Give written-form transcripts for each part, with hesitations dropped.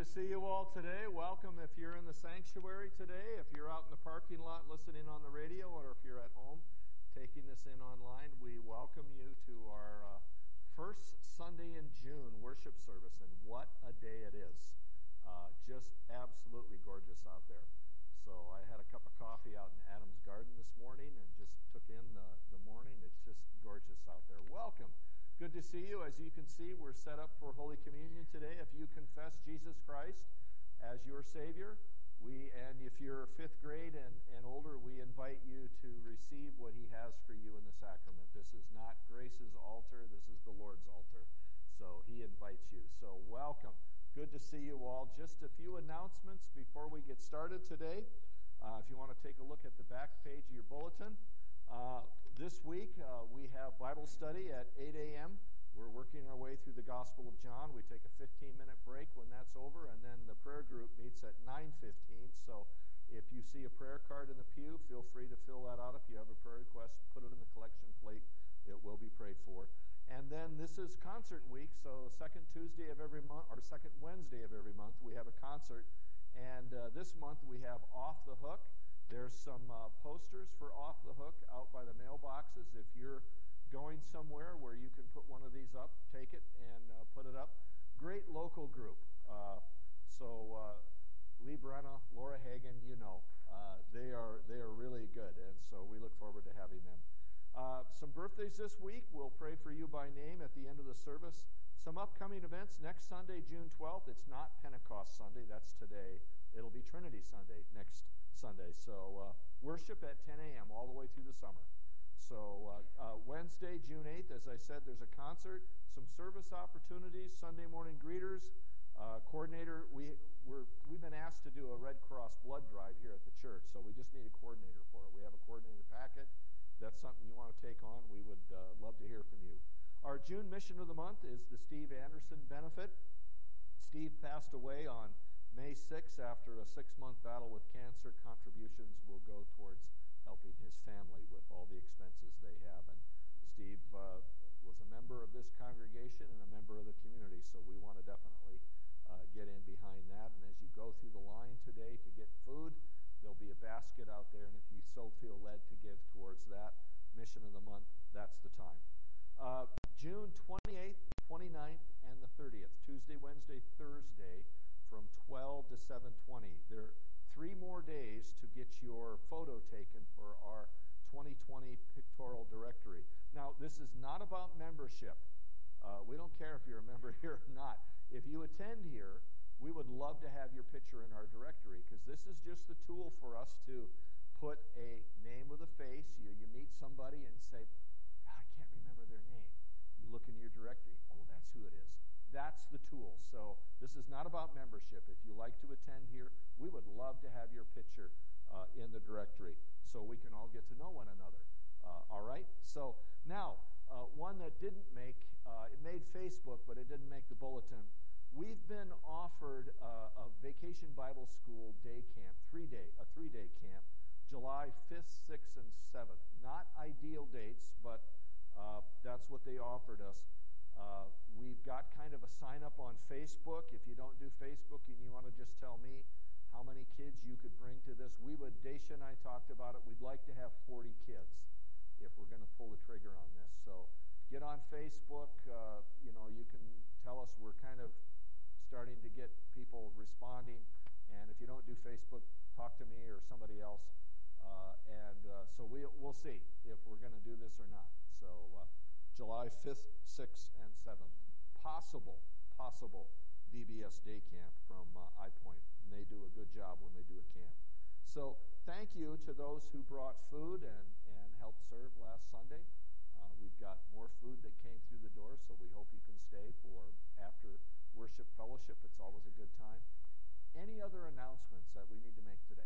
to see you all today. Welcome if you're in the sanctuary today, if you're out in the parking lot listening on the radio, or if you're at home taking this in online. We welcome you to our first Sunday in June worship service, and what a day it is. Just absolutely gorgeous out there. So I had a cup of coffee out in Adam's garden this morning and just took in the morning. It's just gorgeous out there. Welcome. Good to see you. As you can see, we're set up for Holy Communion today. If you confess Jesus Christ as your Savior, and if you're fifth grade and older, we invite you to receive what He has for you in the sacrament. This is not Grace's altar. This is the Lord's altar. So He invites you. So welcome. Good to see you all. Just a few announcements before we get started today. If you want to take a look at the back page of your bulletin, this week we have Bible study at 8 a.m. We're working our way through the Gospel of John. We take a 15-minute break when that's over, and then the prayer group meets at 9:15. So if you see a prayer card in the pew, feel free to fill that out. If you have a prayer request, put it in the collection plate. It will be prayed for. And then this is concert week, so second Tuesday of every month, or second Wednesday of every month, we have a concert. And this month we have Off the Hook. There's some posters for Off the Hook out by the mailboxes. If you're going somewhere where you can put one of these up, take it and put it up. Great local group. Lee Brenna, Laura Hagen, they are really good, and so we look forward to having them. Some birthdays this week. We'll pray for you by name at the end of the service. Some upcoming events next Sunday, June 12th. It's not Pentecost Sunday. That's today. It'll be Trinity Sunday next Sunday. So worship at 10 a.m. all the way through the summer. So Wednesday, June 8th, as I said, there's a concert, some service opportunities, Sunday morning greeters, coordinator. We've been asked to do a Red Cross blood drive here at the church, so we just need a coordinator for it. We have a coordinator packet. That's something you want to take on, we would love to hear from you. Our June mission of the month is the Steve Anderson benefit. Steve passed away on May 6th after a 6-month battle with cancer. Contributions will go towards helping his family with all the expenses they have. And Steve was a member of this congregation and a member of the community, so we want to definitely get in behind that. And as you go through the line today to get food, there'll be a basket out there, and if you so feel led to give towards that mission of the month, that's the time. June 28th, 29th, and the 30th, Tuesday, Wednesday, Thursday, from 12 to 7:20. There are 3 more days to get your photo taken for our 2020 pictorial directory. Now, this is not about membership. We don't care if you're a member here or not. If you attend here, we would love to have your picture in our directory, because this is just the tool for us to put a name with a face. You meet somebody and say, I can't remember their name. You look in your directory. Oh, that's who it is. That's the tool. So this is not about membership. If you like to attend here, we would love to have your picture in the directory so we can all get to know one another. All right? So now, one that didn't make, it made Facebook, but it didn't make the bulletin. We've been offered a Vacation Bible School day camp, a 3-day camp, July 5th, 6th, and 7th. Not ideal dates, but that's what they offered us. We've got kind of a sign-up on Facebook. If you don't do Facebook and you want to just tell me how many kids you could bring to this, Daisha and I talked about it. We'd like to have 40 kids if we're going to pull the trigger on this. So get on Facebook. You can tell us. We're kind of starting to get people responding, and if you don't do Facebook, talk to me or somebody else, so we'll see if we're going to do this or not. So July 5th, 6th, and 7th, possible VBS day camp from iPoint, and they do a good job when they do a camp. So thank you to those who brought food and helped serve last Sunday. We've got more food that came through the door, so we hope you can stay for after worship fellowship. It's always a good time. Any other announcements that we need to make today?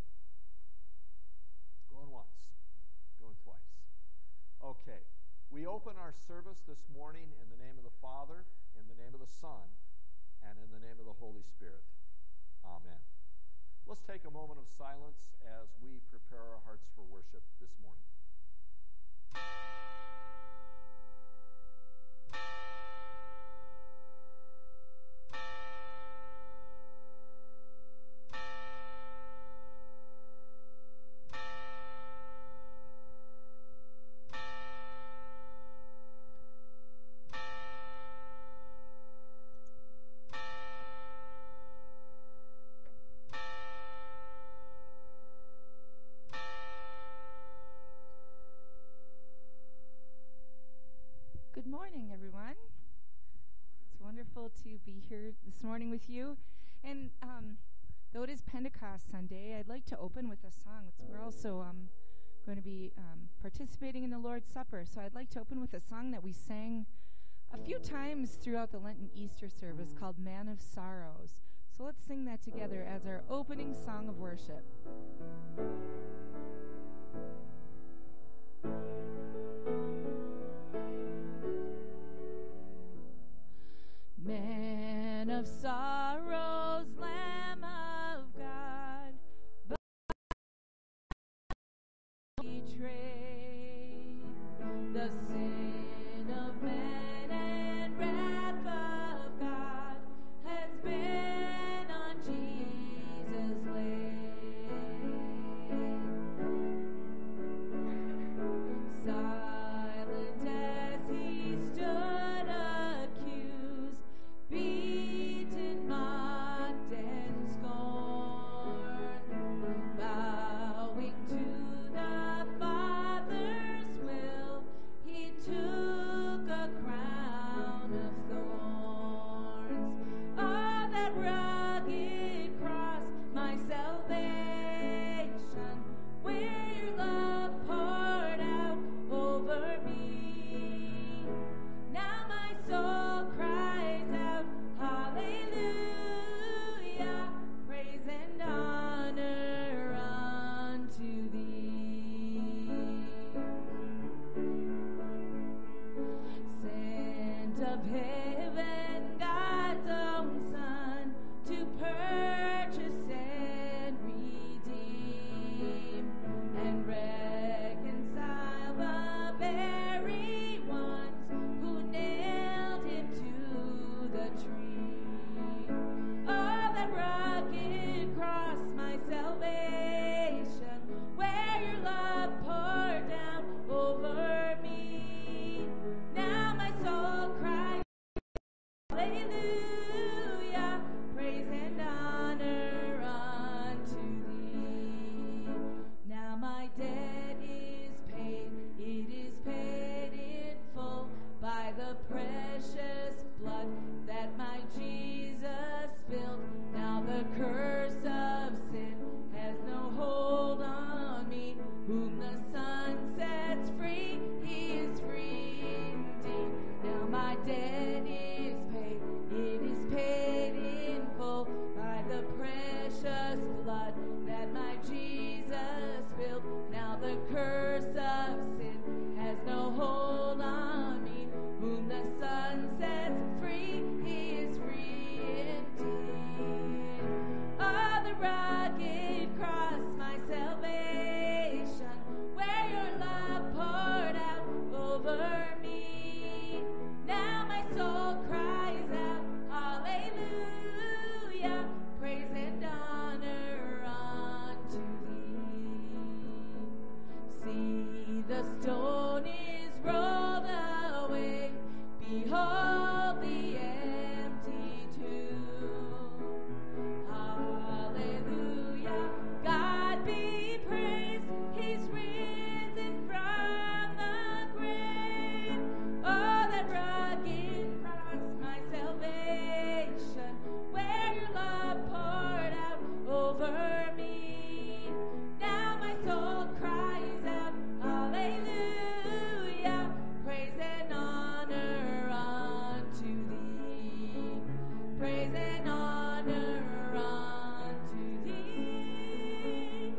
Going once, going twice. Okay. We open our service this morning in the name of the Father, in the name of the Son, and in the name of the Holy Spirit. Amen. Let's take a moment of silence as we prepare our hearts for worship this morning. morning, everyone. It's wonderful to be here this morning with you. And though it is Pentecost Sunday, I'd like to open with a song. We're also going to be participating in the Lord's Supper. So I'd like to open with a song that we sang a few times throughout the Lenten Easter service called Man of Sorrows. So let's sing that together as our opening song of worship. Man of sorrows, Lamb of God, betrayed the sin of man and wrath of God has been on Jesus laid. Silent as he stood accused, beaten, mocked, and scorned, bowing to the Father's will, he took a crown of thorns. Oh, that rugged cross, my salvation, where your love poured out over me. Now my soul cries out, hallelujah, praise and honor unto thee. Sent of heaven, God's own Son, to purchase and redeem and reconcile the very ones who nailed him to the tree. Oh, that rugged cross, my salvation, where your love poured down over me. Now my soul cries, hallelujah, praise and honor unto thee. Now my debt is paid, it is paid in full by the precious blood that my Jesus spilled. Now the curse of sin has no hold on me. Whom the Son sets free, he is free indeed. Now my debt is paid, it is paid in full by the precious blood that my Jesus spilled. Now the curse of sin has no hold on me. Whom the Son sets free, he is free indeed. Oh, the rugged cross, my salvation, where your love poured out over me. Now my soul cries out, hallelujah, praise and honor unto thee. See, the stone is rolled away, behold the empty tomb. Hallelujah, God be praised, he's risen from the grave. Oh, that rugged cross, my salvation, where your love poured out over me. Now my soul cries out, hallelujah, praise and honor unto thee. Praise and honor unto thee.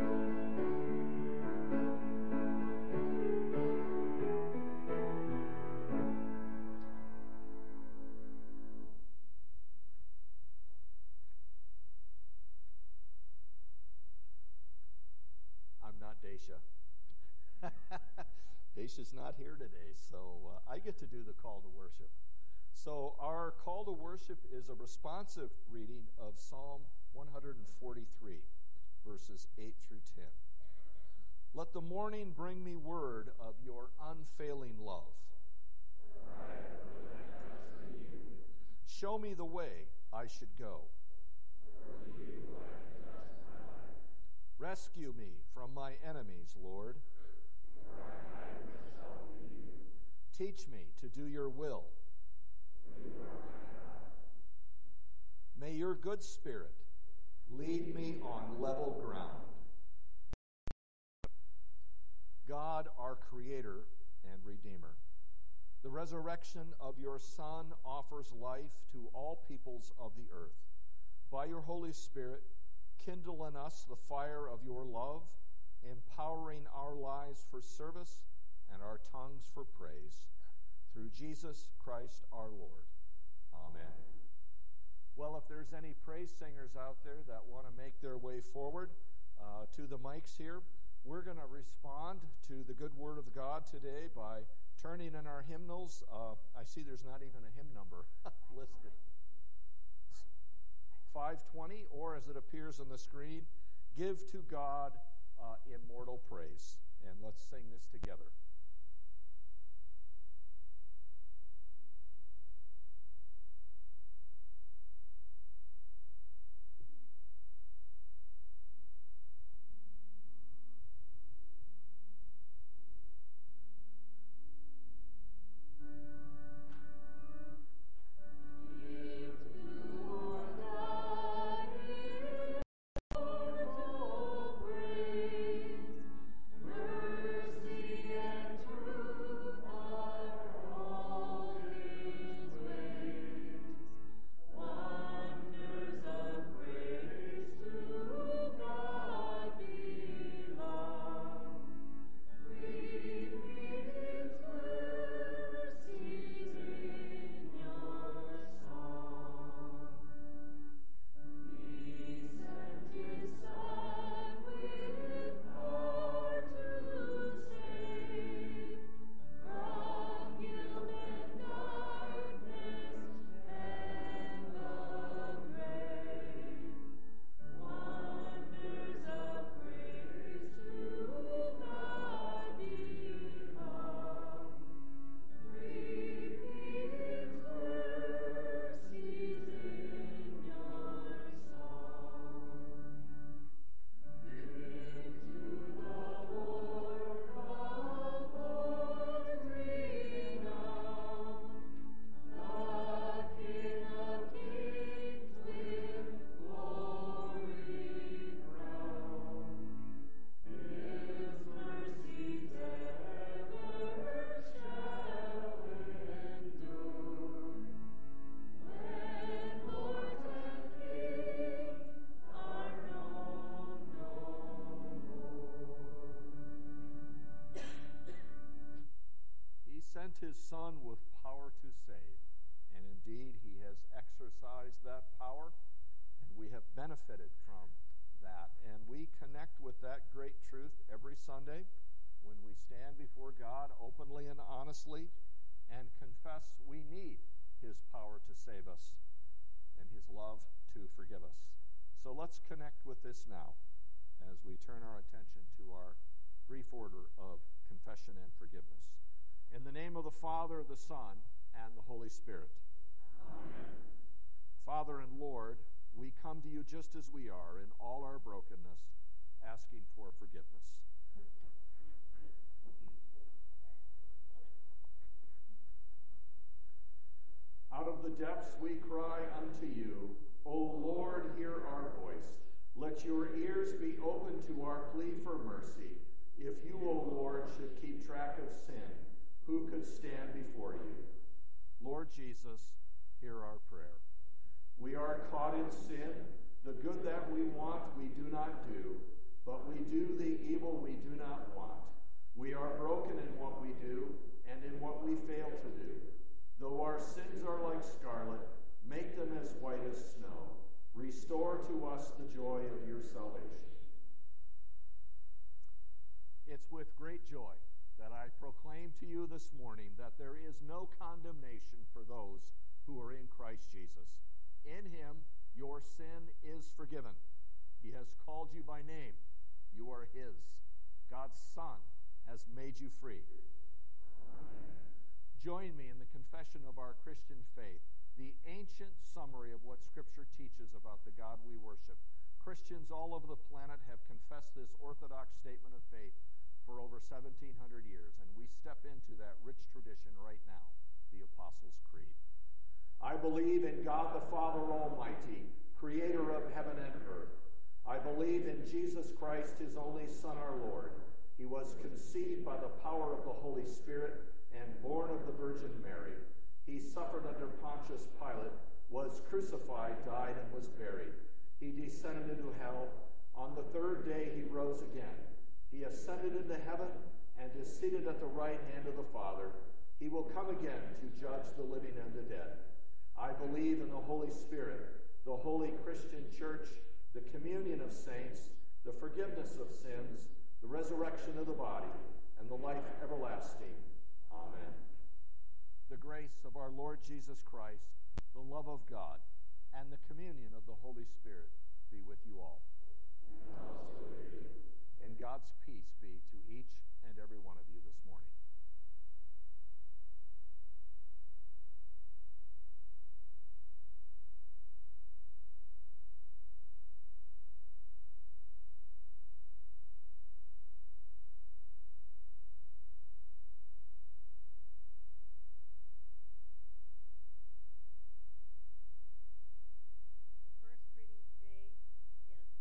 I'm not Daisha. Daisha's not here today, so I get to do the call to worship. So our call to worship is a responsive reading of Psalm 143, verses 8 through 10. Let the morning bring me word of your unfailing love. Show me the way I should go. Rescue me from my enemies, Lord. Teach me to do your will. May your good spirit lead me on level ground. God, our Creator and Redeemer, the resurrection of your Son offers life to all peoples of the earth. By your Holy Spirit, kindle in us the fire of your love, empowering our lives for service and our tongues for praise. Through Jesus Christ our Lord. Amen. Well, if there's any praise singers out there that want to make their way forward to the mics here, we're going to respond to the good word of God today by turning in our hymnals. I see there's not even a hymn number listed. 520, or as it appears on the screen, Give to God Immortal Praise. And let's sing this together. His Son with power to save, and indeed he has exercised that power, and we have benefited from that, and we connect with that great truth every Sunday when we stand before God openly and honestly and confess we need his power to save us and his love to forgive us. So let's connect with this now as we turn our attention to our brief order of confession and forgiveness. In the name of the Father, the Son, and the Holy Spirit. Amen. Father and Lord, we come to you just as we are in all our brokenness, asking for forgiveness. Out of the depths we cry unto you, O Lord, hear our voice. Let your ears be open to our plea for mercy. If you, O Lord, should keep track of sin, who could stand before you? Lord Jesus, hear our prayer. We are caught in sin. The good that we want, we do not do, but we do the evil we do not want. We are broken in what we do and in what we fail to do. Though our sins are like scarlet, make them as white as snow. Restore to us the joy of your salvation. It's with great joy that I proclaim to you this morning that there is no condemnation for those who are in Christ Jesus. In him, your sin is forgiven. He has called you by name. You are his. God's Son has made you free. Amen. Join me in the confession of our Christian faith, the ancient summary of what Scripture teaches about the God we worship. Christians all over the planet have confessed this orthodox statement of faith for over 1,700 years, and we step into that rich tradition right now, the Apostles' Creed. I believe in God the Father Almighty, creator of heaven and earth. I believe in Jesus Christ, his only Son, our Lord. He was conceived by the power of the Holy Spirit and born of the Virgin Mary. He suffered under Pontius Pilate, was crucified, died, and was buried. He descended into hell. On the third day he rose again. He ascended into heaven and is seated at the right hand of the Father. He will come again to judge the living and the dead. I believe in the Holy Spirit, the holy Christian church, the communion of saints, the forgiveness of sins, the resurrection of the body, and the life everlasting. Amen. The grace of our Lord Jesus Christ, the love of God, and the communion of the Holy Spirit be with you all. And God's peace be to each and every one of you this morning.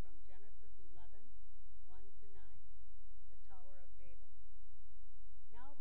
Now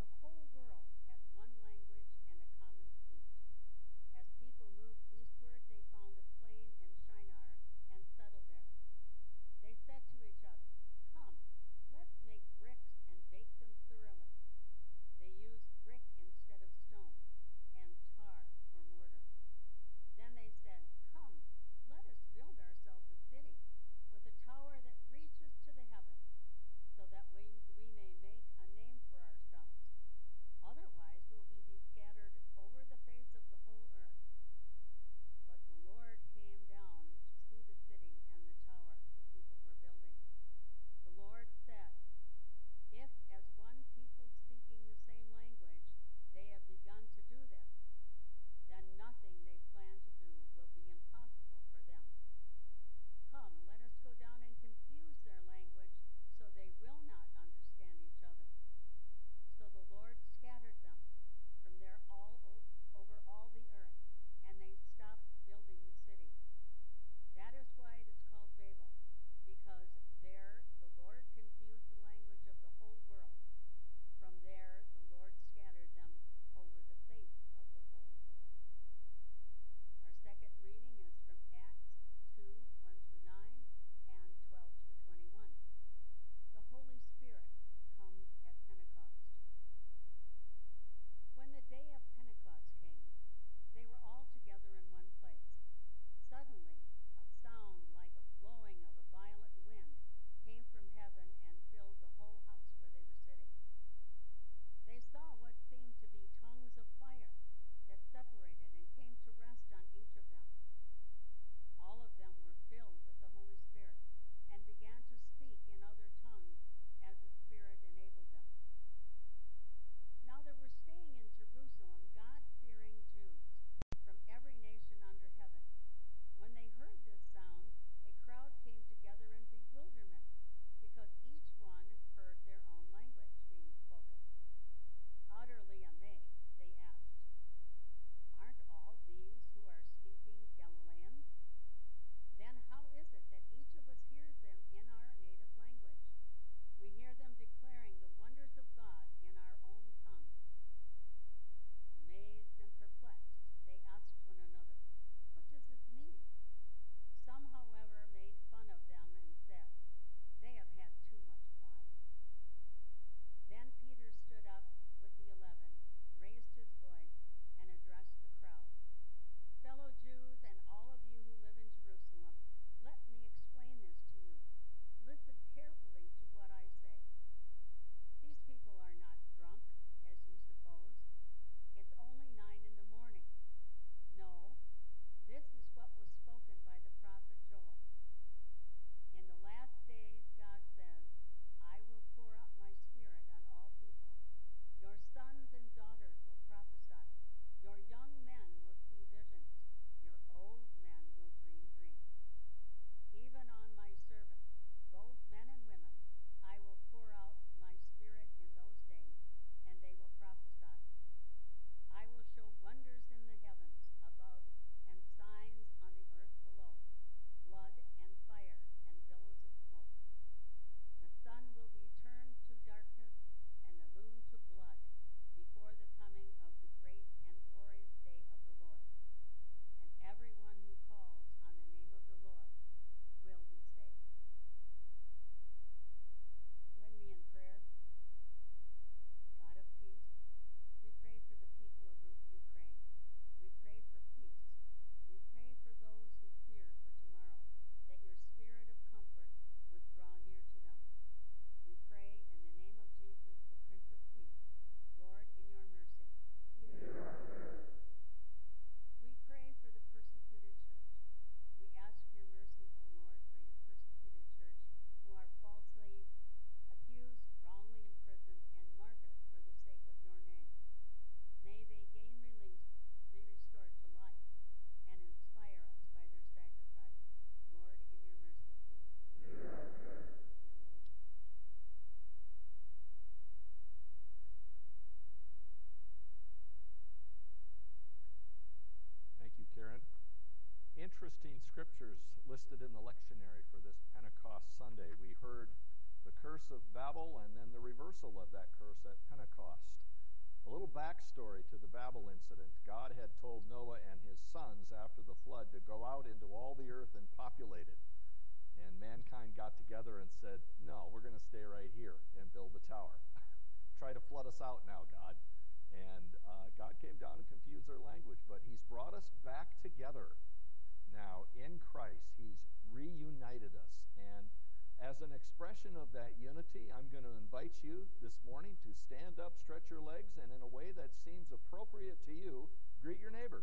interesting scriptures listed in the lectionary for this Pentecost Sunday. We heard the curse of Babel and then the reversal of that curse at Pentecost. A little backstory to the Babel incident. God had told Noah and his sons after the flood to go out into all the earth and populate it. And mankind got together and said, no, we're going to stay right here and build a tower. Try to flood us out now, God. And God came down and confused their language. But he's brought us back together now in Christ. He's reunited us. And as an expression of that unity, I'm going to invite you this morning to stand up, stretch your legs, and in a way that seems appropriate to you, greet your neighbor.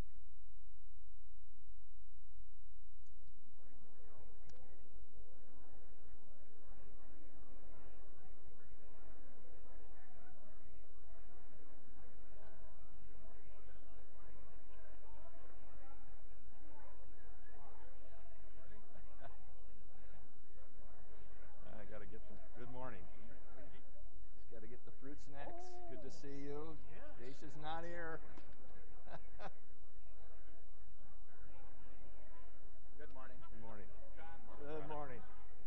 Good morning. Just got to get the fruit snacks. Good to see you. Yes. Dacia's not here. Good morning. Good morning. Good morning.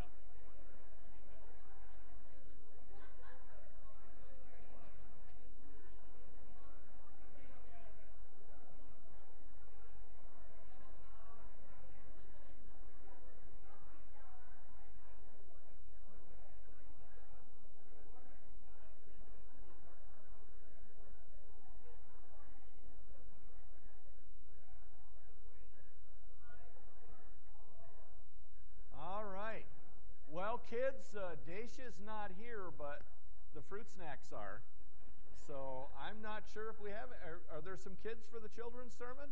Well, kids, Dacia's not here, but the fruit snacks are. So I'm not sure if we have it. Are there some kids for the children's sermon?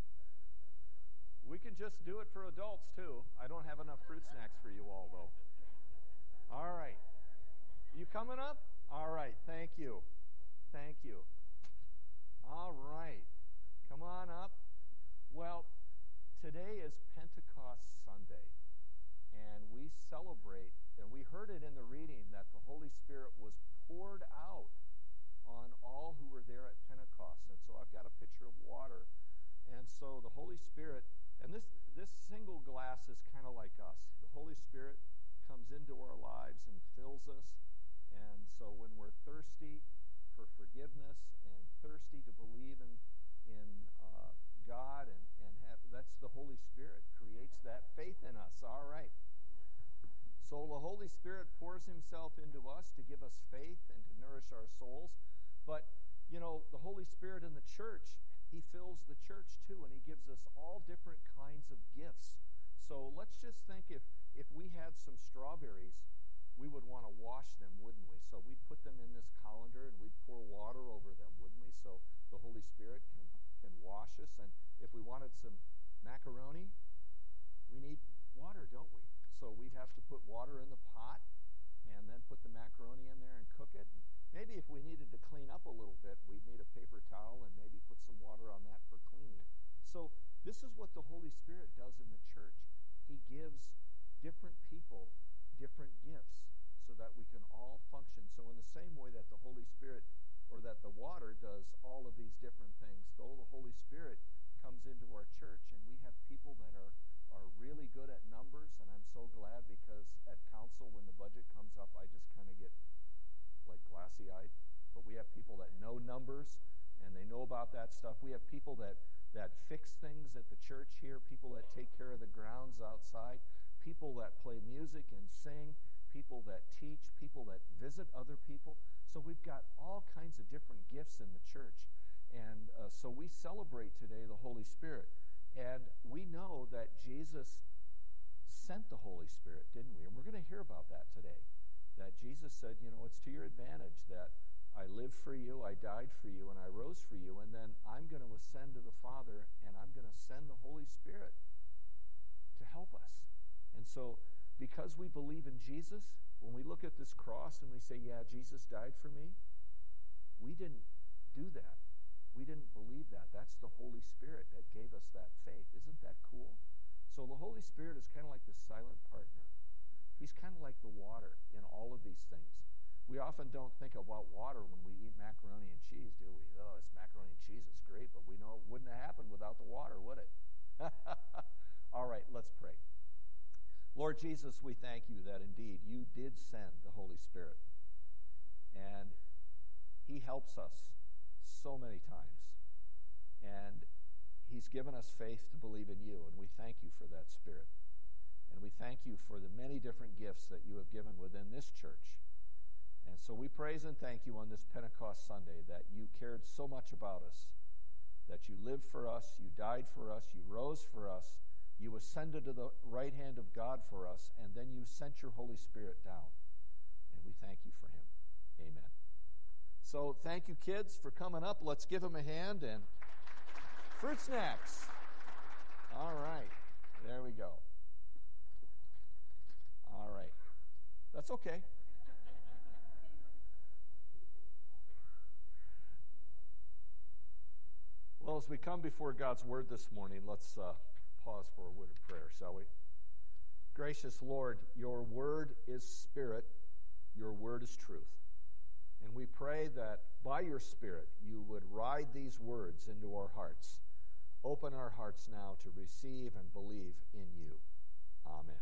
We can just do it for adults, too. I don't have enough fruit snacks for you all, though. All right. You coming up? All right. Thank you. Thank you. All right. Come on up. Well, today is Pentecost Sunday. And we celebrate, and we heard it in the reading, that the Holy Spirit was poured out on all who were there at Pentecost. And so I've got a pitcher of water. And so the Holy Spirit, and this single glass is kind of like us. The Holy Spirit comes into our lives and fills us. And so when we're thirsty for forgiveness and thirsty to believe in God and have, that's the Holy Spirit creates that faith in us. All right. So the Holy Spirit pours himself into us to give us faith and to nourish our souls. But, you know, the Holy Spirit in the church, he fills the church too, and he gives us all different kinds of gifts. So let's just think if we had some strawberries, we would want to wash them, wouldn't we? So we'd put them in this colander and we'd pour water over them, wouldn't we? So the Holy Spirit can wash us. And if we wanted some macaroni, we need water, don't we? So we'd have to put water in the pot and then put the macaroni in there and cook it. And maybe if we needed to clean up a little bit, we'd need a paper towel and maybe put some water on that for cleaning. So this is what the Holy Spirit does in the church. He gives different people different gifts so that we can all function. So in the same way that the Holy Spirit, or that the water does all of these different things, though the Holy Spirit comes into our church and we have people that are really good at numbers, and I'm so glad because at council when the budget comes up, I just kind of get like glassy-eyed. But we have people that know numbers and they know about that stuff. We have people that fix things at the church here, people that take care of the grounds outside, people that play music and sing, people that teach, people that visit other people. So we've got all kinds of different gifts in the church. And so we celebrate today the Holy Spirit. And we know that Jesus sent the Holy Spirit, didn't we? And we're going to hear about that today. That Jesus said, you know, it's to your advantage that I lived for you, I died for you, and I rose for you, and then I'm going to ascend to the Father, and I'm going to send the Holy Spirit to help us. And so, because we believe in Jesus, when we look at this cross and we say, yeah, Jesus died for me, we didn't do that. We didn't believe that. That's the Holy Spirit that gave us that faith. Isn't that cool? So the Holy Spirit is kind of like the silent partner. He's kind of like the water in all of these things. We often don't think about water when we eat macaroni and cheese, do we? Oh, it's macaroni and cheese. It's great, but we know it wouldn't have happened without the water, would it? Lord Jesus, we thank you that indeed you did send the Holy Spirit. And he helps us so many times. And he's given us faith to believe in you, and we thank you for that Spirit. And we thank you for the many different gifts that you have given within this church. And so we praise and thank you on this Pentecost Sunday that you cared so much about us, that you lived for us, you died for us, you rose for us, you ascended to the right hand of God for us, and then you sent your Holy Spirit down. And we thank you for him. Amen. So thank you, kids, for coming up. Let's give them a hand. And fruit snacks. All right. There we go. All right. That's okay. Well, as we come before God's Word this morning, let's pause for a word of prayer, shall we? Gracious Lord, your Word is Spirit, your Word is truth. And we pray that by your Spirit you would ride these words into our hearts. Open our hearts now to receive and believe in you. Amen.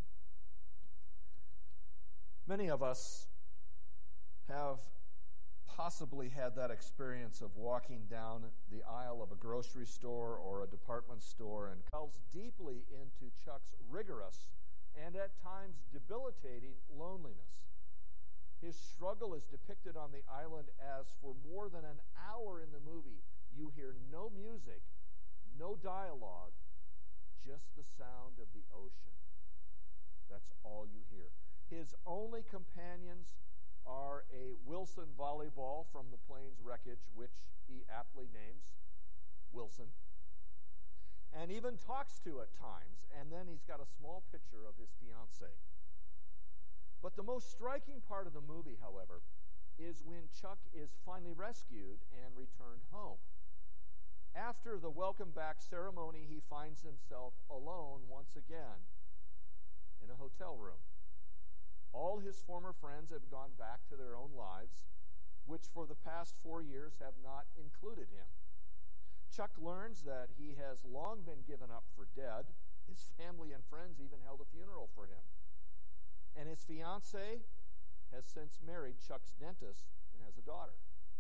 Many of us have possibly had that experience of walking down the aisle of a grocery store or a department store and delves deeply into Chuck's rigorous and at times debilitating loneliness. His struggle is depicted on the island as for more than an hour in the movie, you hear no music, no dialogue, just the sound of the ocean. That's all you hear. His only companions are a Wilson volleyball from the plane's wreckage, which he aptly names Wilson, and even talks to at times, and then he's got a small picture of his fiancée. But the most striking part of the movie, however, is when Chuck is finally rescued and returned home. After the welcome back ceremony, he finds himself alone once again in a hotel room. All his former friends have gone back to their own lives, which for the past 4 years have not included him. Chuck learns that he has long been given up for dead. His family and friends even held a funeral for him. And his fiancée has since married Chuck's dentist and has a daughter.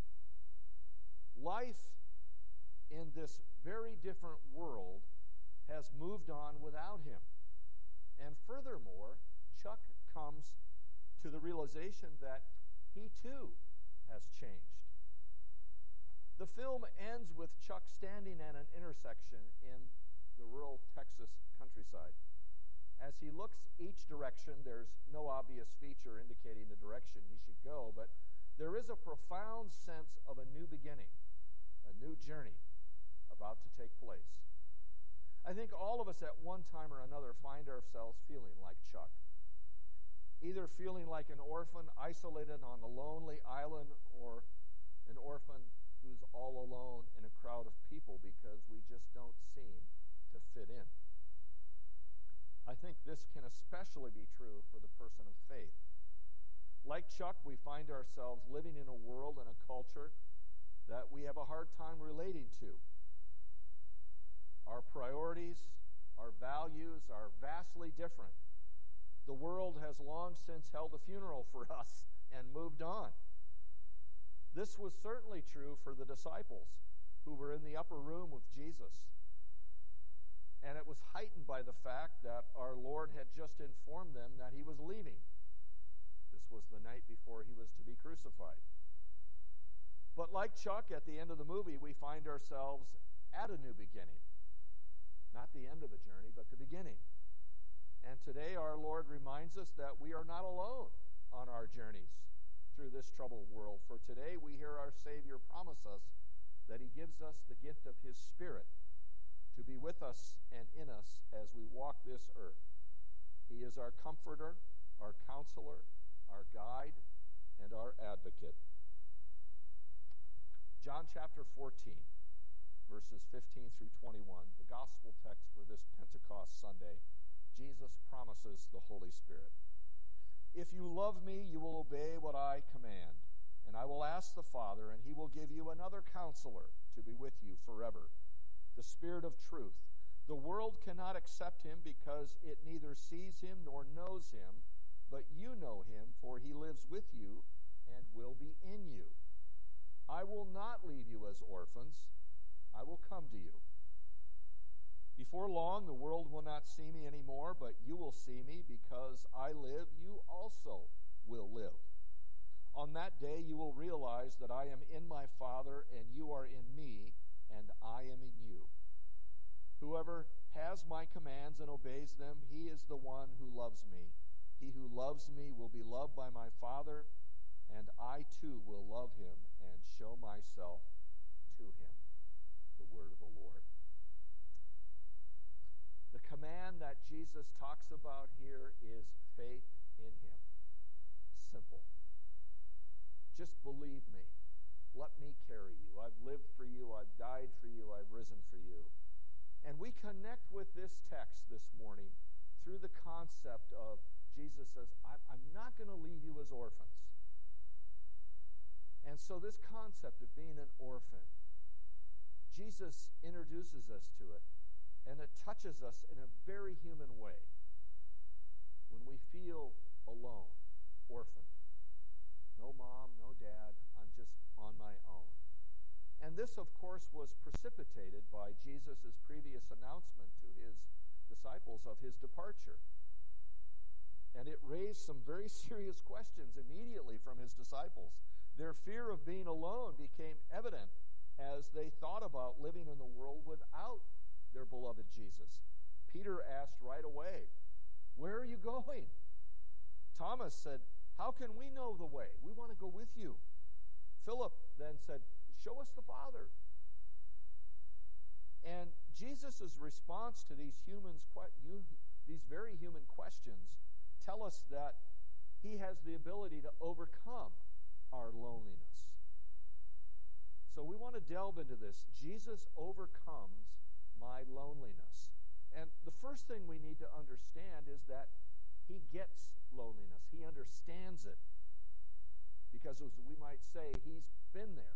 Life in this very different world has moved on without him. And furthermore, Chuck comes to the realization that he too has changed. The film ends with Chuck standing at an intersection in the rural Texas countryside. As he looks each direction, there's no obvious feature indicating the direction he should go, but there is a profound sense of a new beginning, a new journey about to take place. I think all of us at one time or another find ourselves feeling like Chuck, either feeling like an orphan isolated on a lonely island or an orphan who's all alone in a crowd of people because we just don't seem to fit in. I think this can especially be true for the person of faith. Like Chuck, we find ourselves living in a world and a culture that we have a hard time relating to. Our priorities, our values are vastly different. The world has long since held a funeral for us and moved on. This was certainly true for the disciples who were in the upper room with Jesus. And it was heightened by the fact that our Lord had just informed them that he was leaving. This was the night before he was to be crucified. But like Chuck, at the end of the movie, we find ourselves at a new beginning. Not the end of a journey, but the beginning. And today our Lord reminds us that we are not alone on our journeys through this troubled world. For today we hear our Savior promise us that he gives us the gift of his Spirit to be with us and in us as we walk this earth. He is our comforter, our counselor, our guide, and our advocate. John chapter 14, verses 15 through 21, the gospel text for this Pentecost Sunday. Jesus promises the Holy Spirit. If you love me, you will obey what I command, and I will ask the Father, and he will give you another counselor to be with you forever, the Spirit of truth. The world cannot accept him because it neither sees him nor knows him, but you know him, for he lives with you and will be in you. I will not leave you as orphans. I will come to you. Before long, the world will not see me anymore, but you will see me. Because I live, you also will live. On that day, you will realize that I am in my Father, and you are in me, and I am in you. Whoever has my commands and obeys them, he is the one who loves me. He who loves me will be loved by my Father, and I too will love him and show myself to him. The word of the Lord. The command that Jesus talks about here is faith in him. Simple. Just believe me. Let me carry you. I've lived for you. I've died for you. I've risen for you. And we connect with this text this morning through the concept of Jesus says, I'm not going to leave you as orphans. And so this concept of being an orphan, Jesus introduces us to it, and it touches us in a very human way. When we feel alone, orphaned. No mom, no dad, I'm just on my own. And this, of course, was precipitated by Jesus' previous announcement to his disciples of his departure. And it raised some very serious questions immediately from his disciples. Their fear of being alone became evident as they thought about living in the world without their beloved Jesus. Peter asked right away, "Where are you going?" Thomas said, "How can we know the way? We want to go with you." Philip then said, "Show us the Father." And Jesus' response to these very human questions tell us that he has the ability to overcome our loneliness. So we want to delve into this. Jesus overcomes my loneliness. And the first thing we need to understand is that he gets loneliness. He understands it. Because as we might say, he's been there.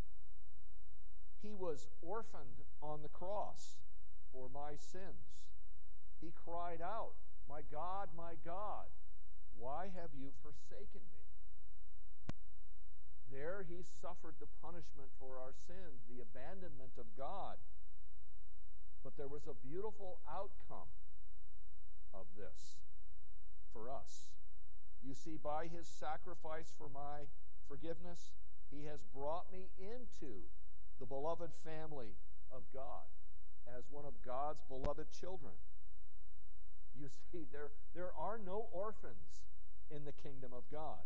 He was orphaned on the cross for my sins. He cried out, my God, why have you forsaken me?" There he suffered the punishment for our sins, the abandonment of God. But there was a beautiful outcome of this for us. You see, by his sacrifice for my forgiveness, he has brought me into the beloved family of God as one of God's beloved children. You see, there are no orphans in the kingdom of God.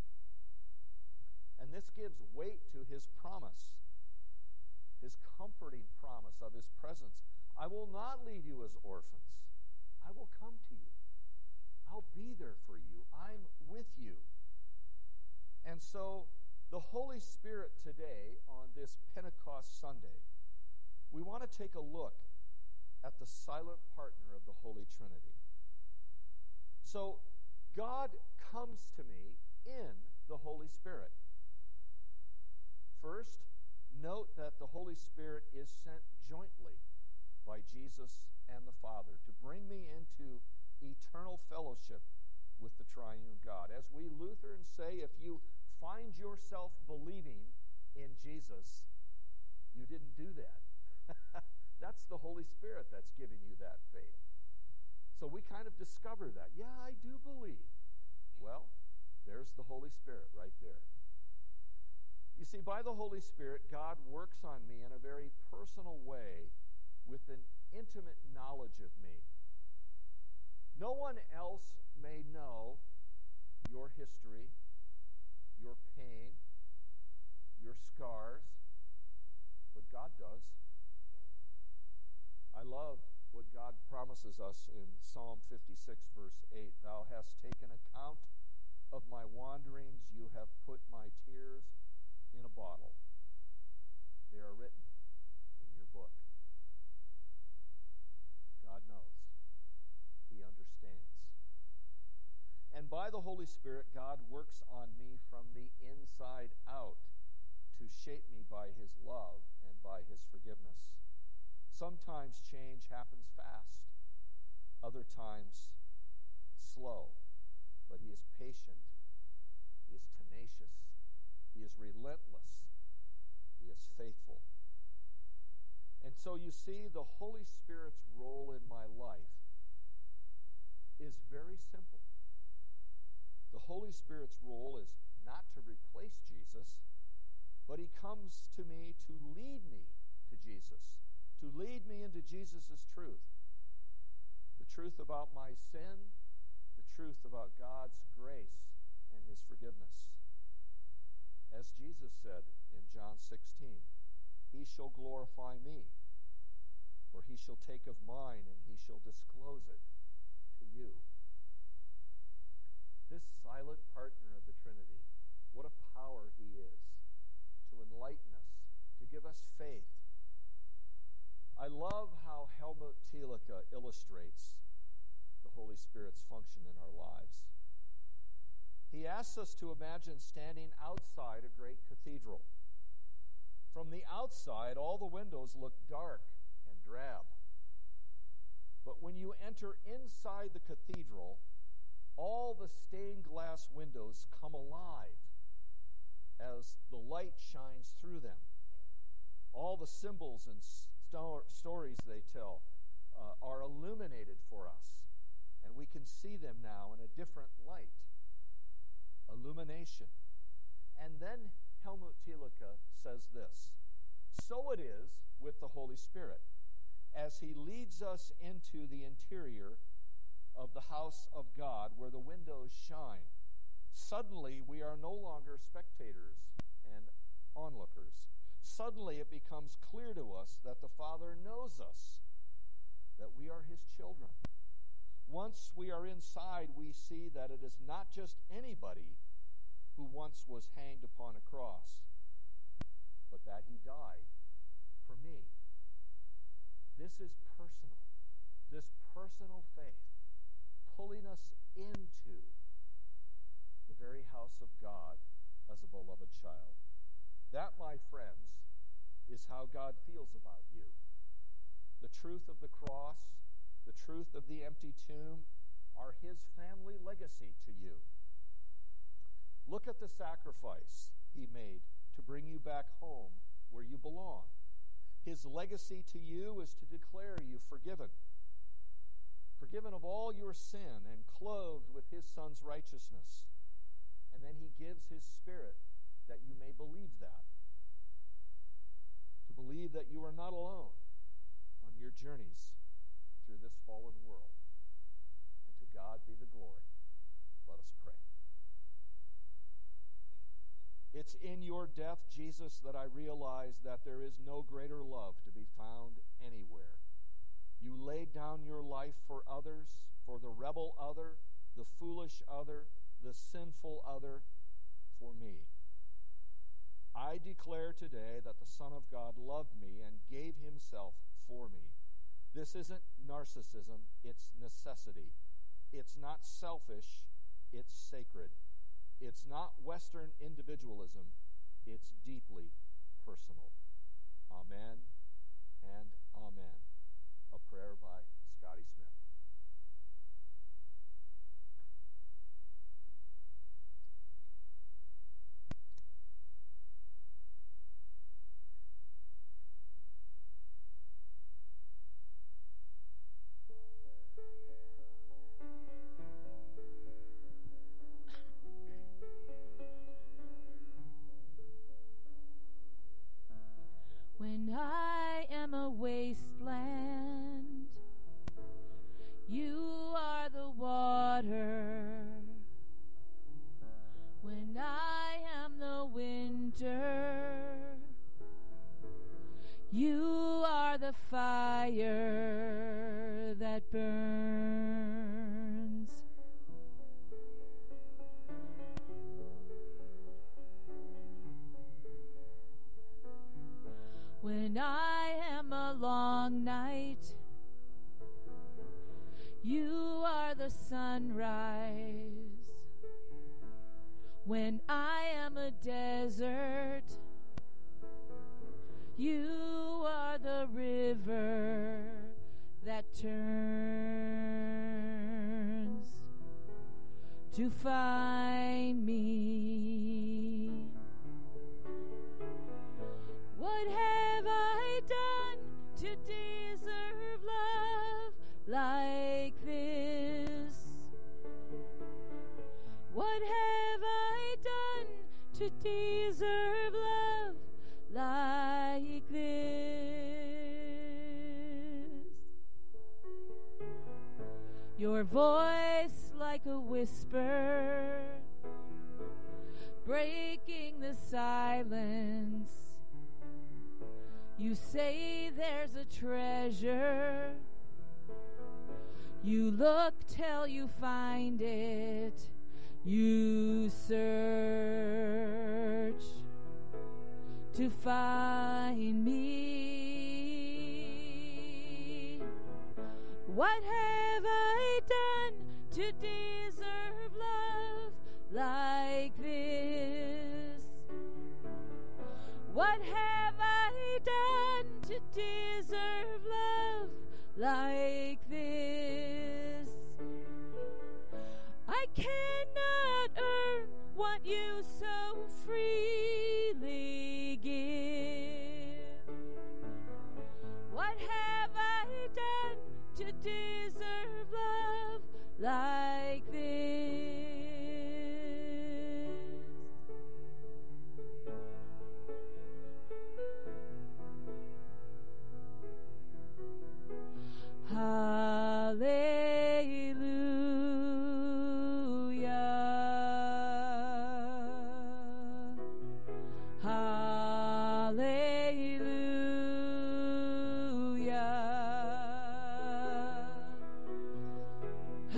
And this gives weight to his promise, his comforting promise of his presence. I will not leave you as orphans. I will come to you. I'll be there for you. I'm with you. And so the Holy Spirit today, on this Pentecost Sunday, we want to take a look at the silent partner of the Holy Trinity. So God comes to me in the Holy Spirit. First, note that the Holy Spirit is sent jointly by Jesus and the Father to bring me into eternal fellowship with the triune God. As we Lutherans say, if you find yourself believing in Jesus, you didn't do that. That's the Holy Spirit that's giving you that faith. So we kind of discover that. Yeah, I do believe. Well, there's the Holy Spirit right there. You see, by the Holy Spirit, God works on me in a very personal way with an intimate knowledge of me. No one else may know your history, your pain, your scars, but God does. I love what God promises us in Psalm 56, verse 8. Thou hast taken account of my wanderings. You have put my tears in a bottle. They are written in your book. God knows. He understands. And by the Holy Spirit, God works on me from the inside out to shape me by his love and by his forgiveness. Sometimes change happens fast, other times slow, but he is patient, he is tenacious, he is relentless, he is faithful. And so you see, the Holy Spirit's role in my life is very simple. The Holy Spirit's role is not to replace Jesus, but he comes to me to lead me to Jesus, to lead me into Jesus' truth. The truth about my sin, the truth about God's grace and his forgiveness. As Jesus said in John 16, he shall glorify me, for he shall take of mine and he shall disclose it to you. This silent partner of the Trinity, what a power he is to enlighten us, to give us faith. I love how Helmut Thielicke illustrates the Holy Spirit's function in our lives. He asks us to imagine standing outside a great cathedral. From the outside, all the windows look dark and drab. But when you enter inside the cathedral, all the stained glass windows come alive as the light shines through them. All the symbols and stories they tell are illuminated for us, and we can see them now in a different light. Illumination. And then Helmut Thielicke says this: so it is with the Holy Spirit. As he leads us into the interior of the house of God where the windows shine, suddenly we are no longer spectators and onlookers. Suddenly it becomes clear to us that the Father knows us, that we are his children. Once we are inside, we see that it is not just anybody who once was hanged upon a cross, but that he died for me. This is personal. This personal faith pulling us into the very house of God as a beloved child. That, my friends, is how God feels about you. The truth of the cross, the truth of the empty tomb, are his family legacy to you. Look at the sacrifice he made to bring you back home where you belong. His legacy to you is to declare you forgiven. Forgiven of all your sin and clothed with his Son's righteousness. And then he gives his Spirit that you may believe that. To believe that you are not alone on your journeys through this fallen world. And to God be the glory. Let us pray. It's in your death, Jesus, that I realize that there is no greater love to be found anywhere. You laid down your life for others, for the rebel other, the foolish other, the sinful other, for me. I declare today that the Son of God loved me and gave himself for me. This isn't narcissism, it's necessity. It's not selfish, it's sacred. It's not Western individualism, it's deeply personal. Amen and amen. A prayer by Scotty Smith. When I am a wasteland, you are the water. When I am the winter, you are the fire that burns. When I am a long night, you are the sunrise. When I am a desert, You are the river that turns to find me. What have I done to deserve love like this? What have I done to deserve love like this? Your voice like a whisper, breaking the silence. You say there's a treasure. You look till you find it. You search to find me. What have I done to deserve love like this? What have I done to deserve love like this? I cannot earn what you so freely give. What have I done to deserve love like this? Hallelujah. Hallelujah.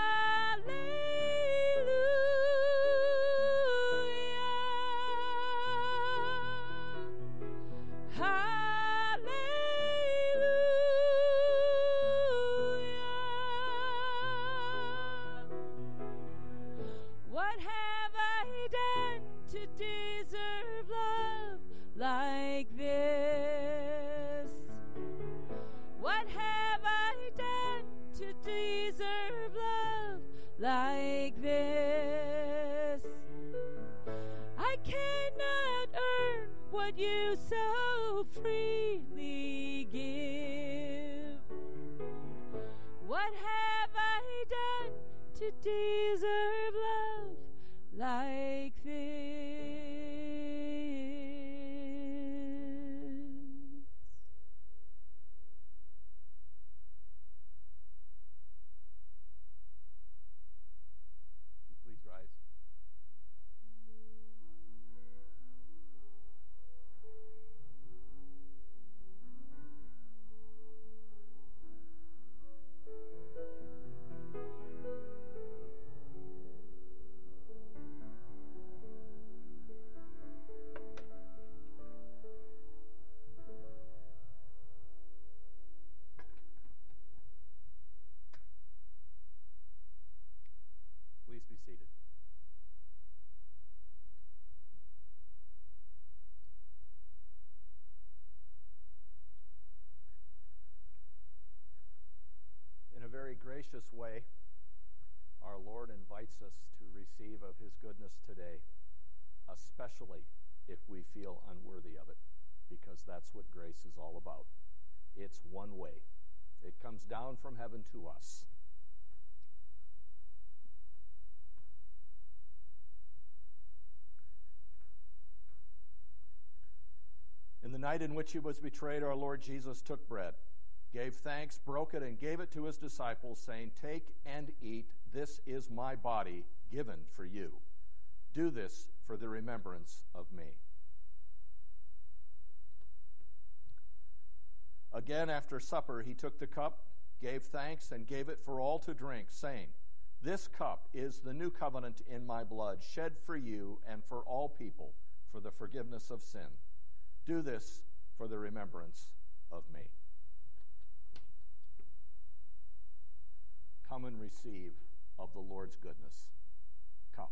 What have I done to deserve love like this? What have I done to deserve love like this? I cannot earn what you so freely give. What have I done to deserve love like this? Would you please rise? Please be seated. In a very gracious way, our Lord invites us to receive of his goodness today, especially if we feel unworthy of it, because that's what grace is all about. It's one way. It comes down from heaven to us. In the night in which he was betrayed, our Lord Jesus took bread, gave thanks, broke it, and gave it to his disciples, saying, "Take and eat. This is my body given for you. Do this for the remembrance of me." Again, after supper, he took the cup, gave thanks, and gave it for all to drink, saying, "This cup is the new covenant in my blood, shed for you and for all people for the forgiveness of sin. Do this for the remembrance of me." Come and receive of the Lord's goodness. Come.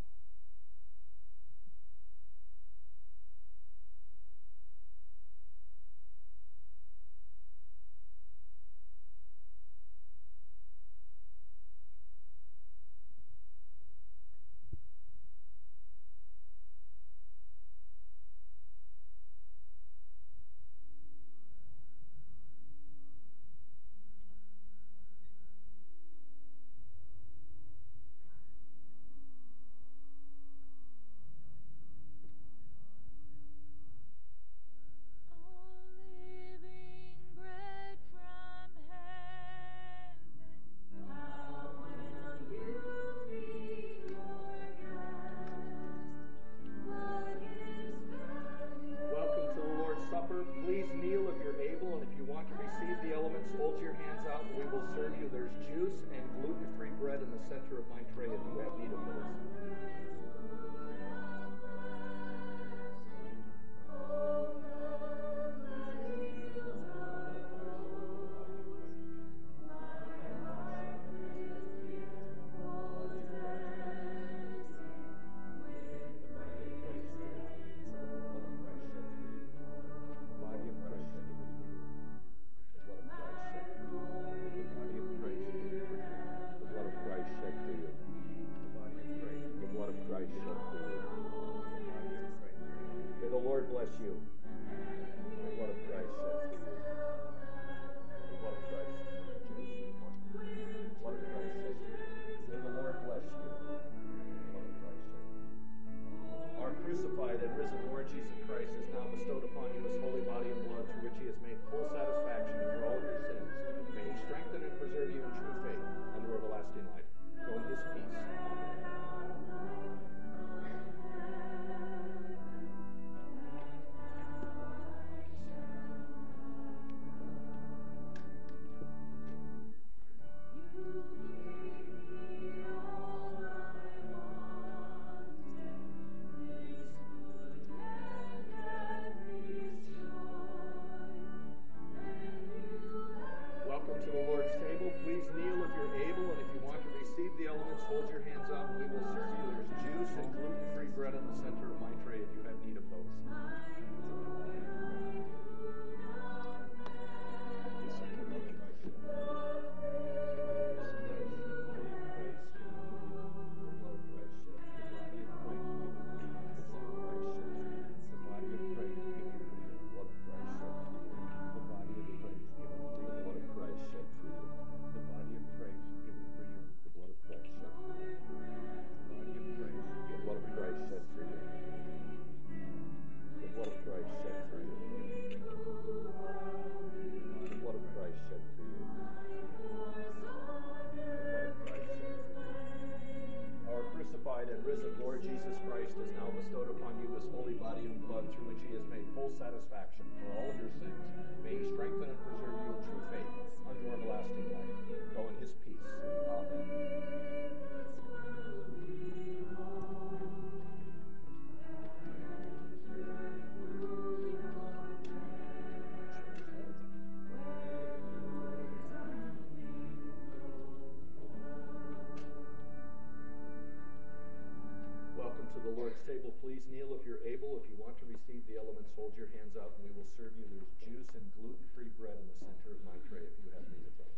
please kneel if you're able. If you want to receive the elements, hold your hands out and we will serve you. There's juice and gluten-free bread in the center of my tray if you have need of those.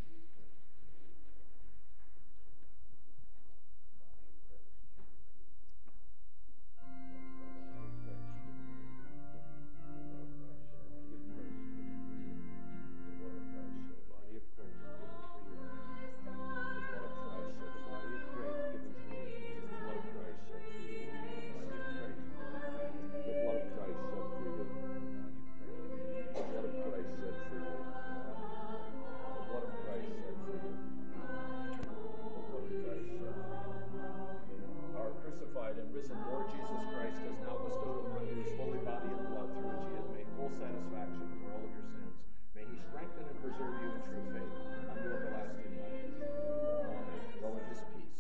And risen Lord Jesus Christ has now bestowed upon you his holy body and blood, through which he has made full satisfaction for all of your sins. May he strengthen and preserve you in true faith unto everlasting life. Amen. Go in his peace.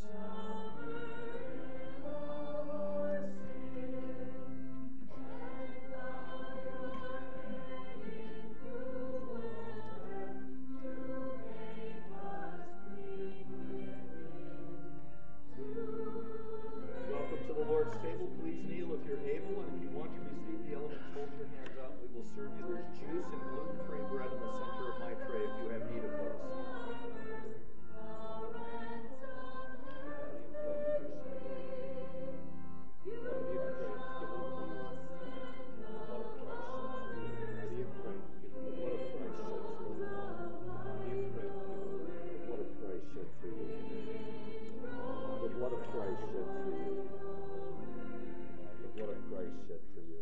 Table, please kneel if you're able, and if you want to receive the elements, hold your hands up. We will serve you. There's juice and gluten-free bread in the center of my tray if you have need of those. The blood of Christ shed for you. The blood of Christ shed for you.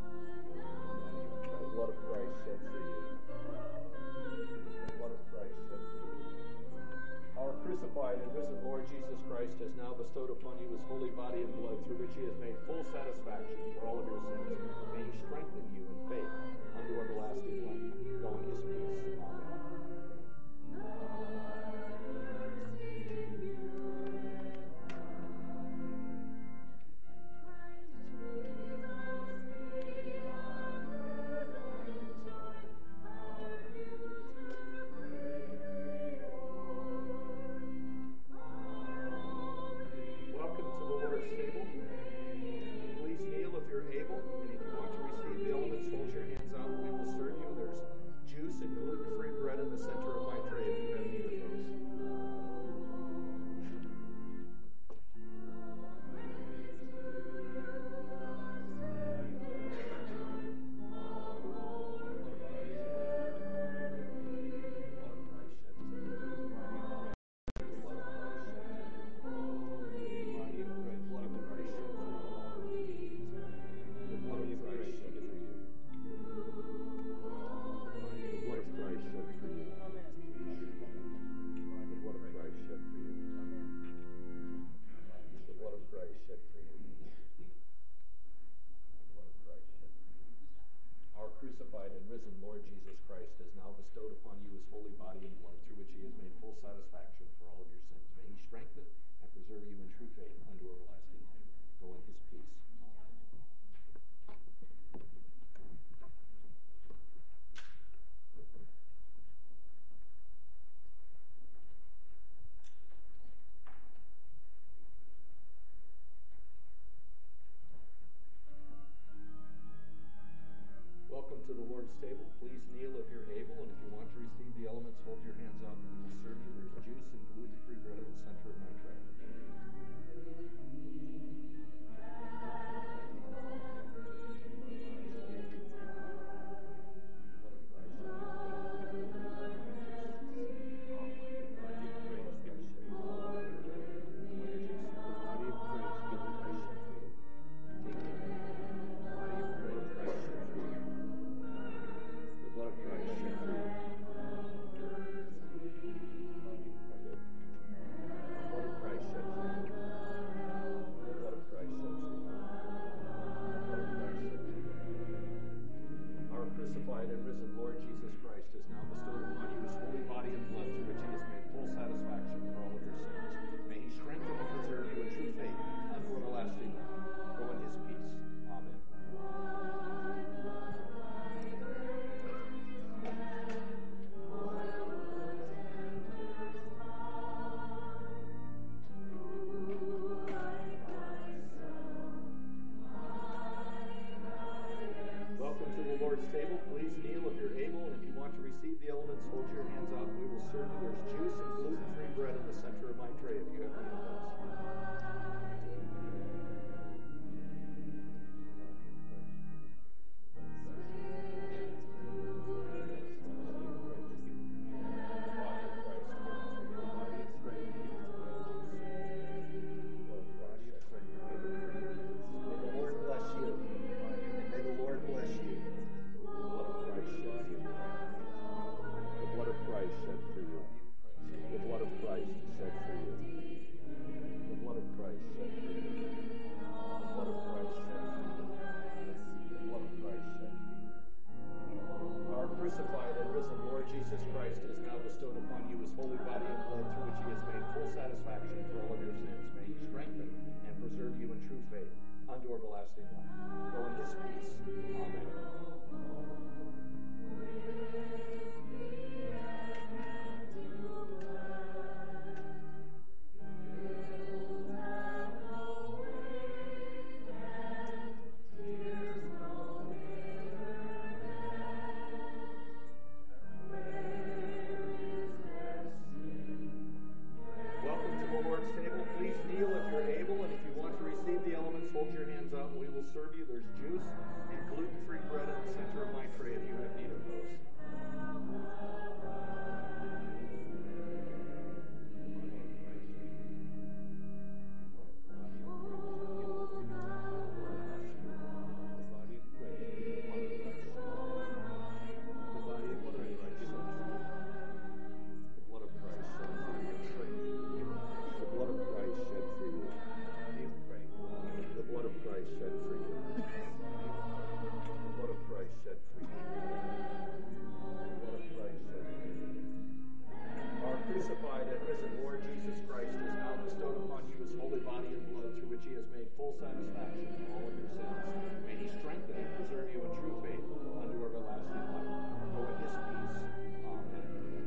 The blood of Christ shed for you. The blood of Christ shed for you. Our crucified and risen Lord Jesus Christ has now bestowed upon you his holy body and blood, through which he has made full satisfaction for all of your sins. May he strengthen you in faith unto everlasting life. Go in his peace. Amen. Crucified and risen Lord Jesus Christ has now bestowed upon you his holy body and blood, through which he has made full satisfaction for all of your sins. May he strengthen and preserve you in true faith unto everlasting life. Go in his peace. Welcome to the Lord's table. Please kneel if you're able, and if you want to receive the elements, hold your hands up and we'll serve you. There's juice and gluten-free bread in the center of my tray. crucified and risen Lord Jesus Christ has now bestowed upon you his holy body and blood, through which he has made full satisfaction of all of your sins. May he strengthen and preserve you in true faith unto everlasting life. Go in his peace. Amen.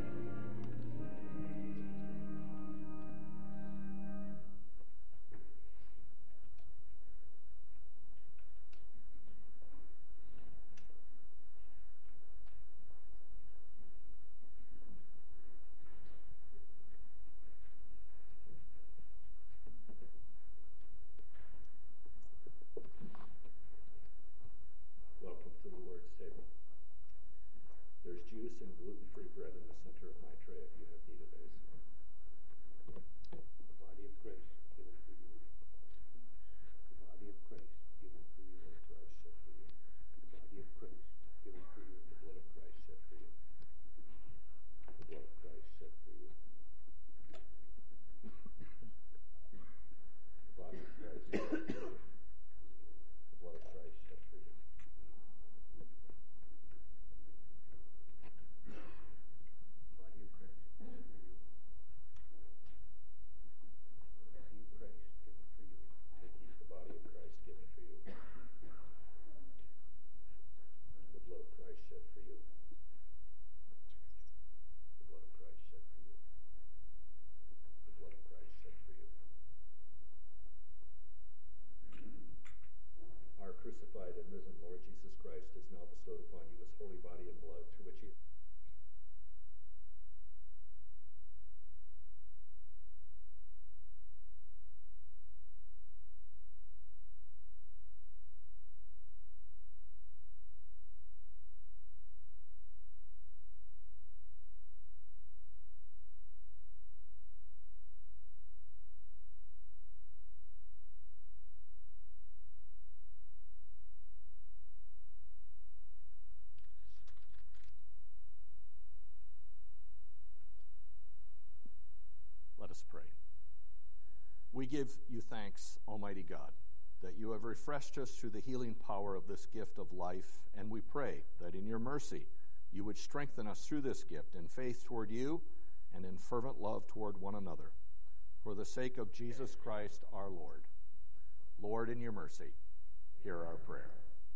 Welcome to the Lord's table. There's juice and gluten-free bread in the center of my tray if you have need of those. The body of Christ given for you. The body of Christ given for you. Lord Christ shed for you. The body of Christ given for you. The blood of Christ shed for you. The blood of Christ shed for you. The body of Christ shed for you. The blood of Christ shed for you. The body of Christ given for you. The body of Christ given for you. The body of Christ given for you. The blood of Christ shed for you. The blood of Christ shed for you. The blood of Christ shed for you. Our crucified and risen Lord Jesus Christ has now bestowed upon you his holy body and blood, through which he Let us pray. We give you thanks, Almighty God, that you have refreshed us through the healing power of this gift of life, and we pray that in your mercy you would strengthen us through this gift in faith toward you and in fervent love toward one another. For the sake of Jesus Christ our Lord. Lord, in your mercy, hear our prayer.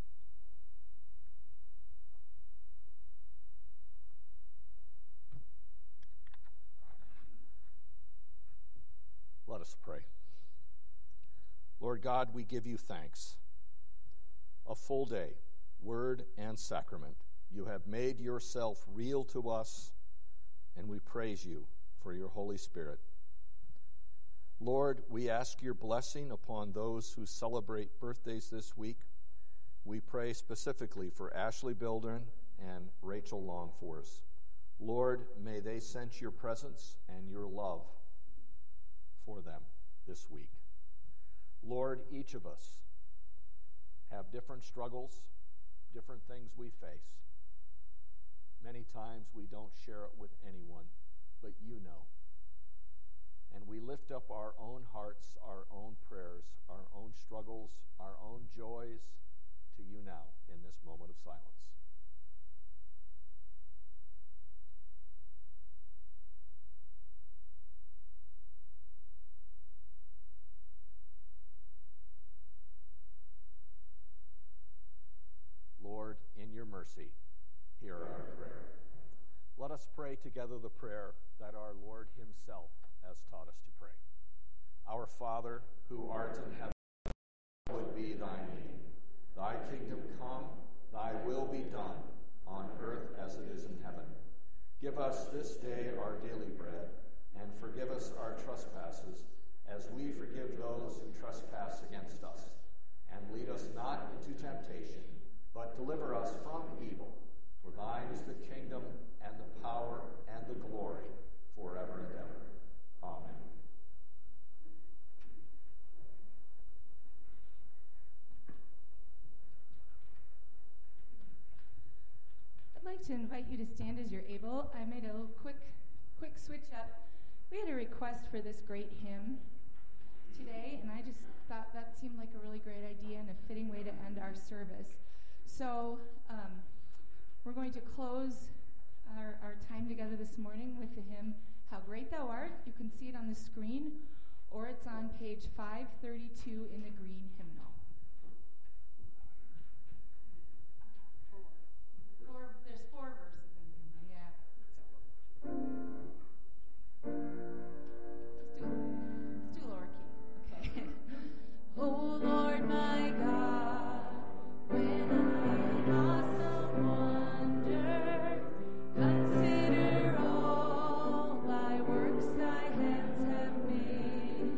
Let us pray. Lord God, we give you thanks. A full day, word and sacrament, you have made yourself real to us, and we praise you for your Holy Spirit. Lord, we ask your blessing upon those who celebrate birthdays this week. We pray specifically for Ashley Bildern and Rachel Longforce. Lord, may they sense your presence and your love for them this week. Lord, each of us have different struggles, different things we face. Many times we don't share it with anyone, but you know. And we lift up our own hearts, our own prayers, our own struggles, our own joys to you now in this moment of silence. Lord, in your mercy, hear our prayer. Let us pray together the prayer that our Lord himself has taught us to pray. Our Father, who art in heaven, hallowed be thy name. Thy kingdom come, thy will be done, on earth as it is in heaven. Give us this day our daily bread, and forgive us our trespasses, as we forgive those who trespass against us. And lead us not into temptation, but deliver us from evil. For thine is the kingdom, and the power, and the glory, forever and ever. Amen. I'd like to invite you to stand as you're able. I made a little quick switch up. We had a request for this great hymn today, and I just thought that seemed like a really great idea and a fitting way to end our service. So we're going to close our time together this morning with the hymn, How Great Thou Art. You can see it on the screen, or it's on page 532 in the green hymnal. There's 4 verses in the hymnal, yeah. Let's do lower key. Okay. Oh Lord my God, when I in awesome wonder consider all thy works thy hands have made,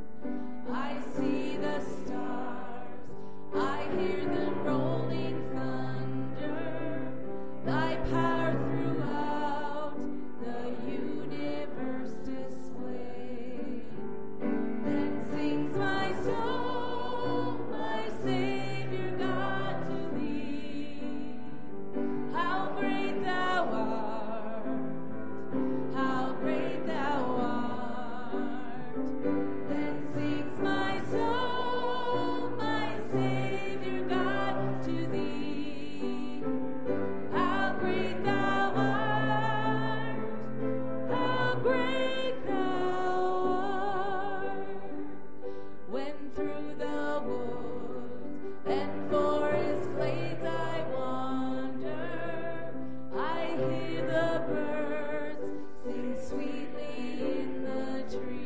I see the stars, I hear the rolling thunder, thy power throughout the universe displayed. Then sings my soul, my Savior God, to thee. How great thou art, how great thou art. Then sings my soul, my Savior God, to thee. How great thou art, how great thou art. When through the woods and forest glades I wander, I hear the birds sing sweetly in the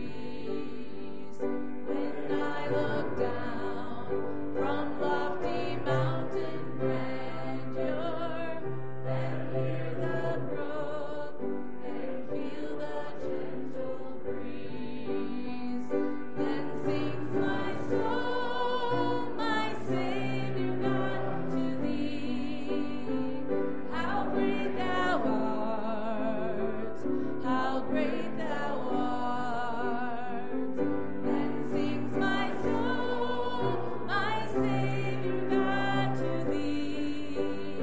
trees. When I look down from lofty mountain grandeur, and hear the brook and feel the gentle breeze, then sings my soul, my Savior God, to thee. How great thou art, how great thou art. Then sings my soul, my Savior God, to thee.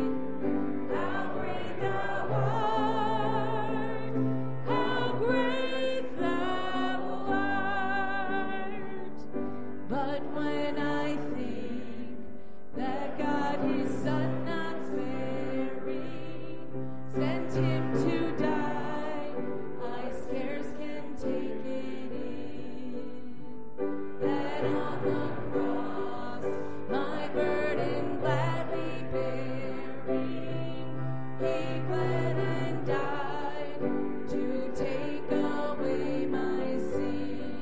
How great thou art, how great thou art. But when I think that God his Son not sparing sent him to die, I scarce can take it in, that on the cross my burden gladly bearing, he bled and died to take away my sin.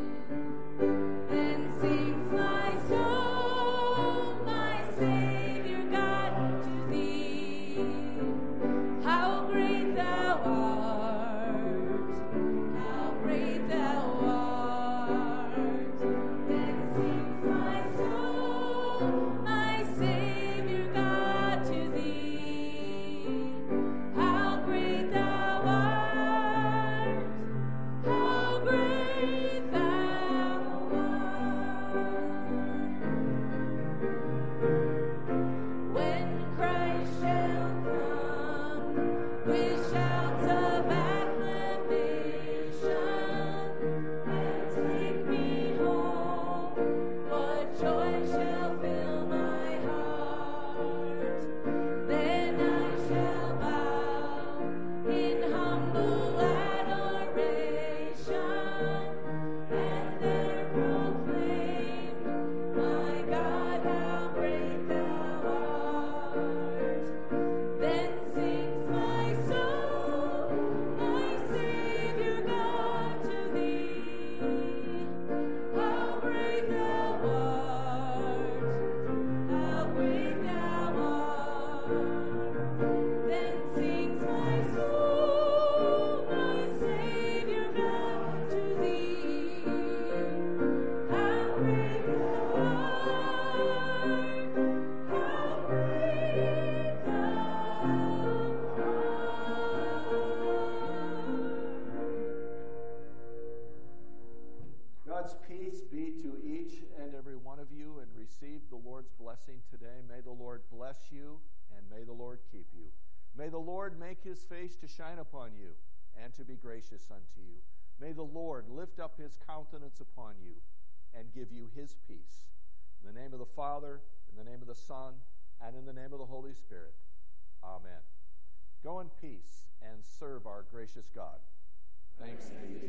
Then sings my soul, my Savior God, to thee. How great thou art, how great thou art. Then sings my soul, my Savior God, to thee. How great thou art, how great thou art. When Christ shall come with shouts of acclamation and take me home, what joy shall fill my heart? Then I shall bow in humble adoration and there proclaim, my God, how great thou art. Then sings my soul, my Savior God, to thee. How great thou art, how great thou art. Then sings my soul, my Savior God, to thee. How great thou art, how great thou art. God's peace be to each and every one of you, and receive the Lord's blessing today. May the Lord bless you, and may the Lord keep you. May the Lord make his face to shine upon you, and to be gracious unto you. May the Lord lift up his countenance upon you, and give you his peace. In the name of the Father, in the name of the Son, and in the name of the Holy Spirit. Amen. Go in peace and serve our gracious God. Thanks be to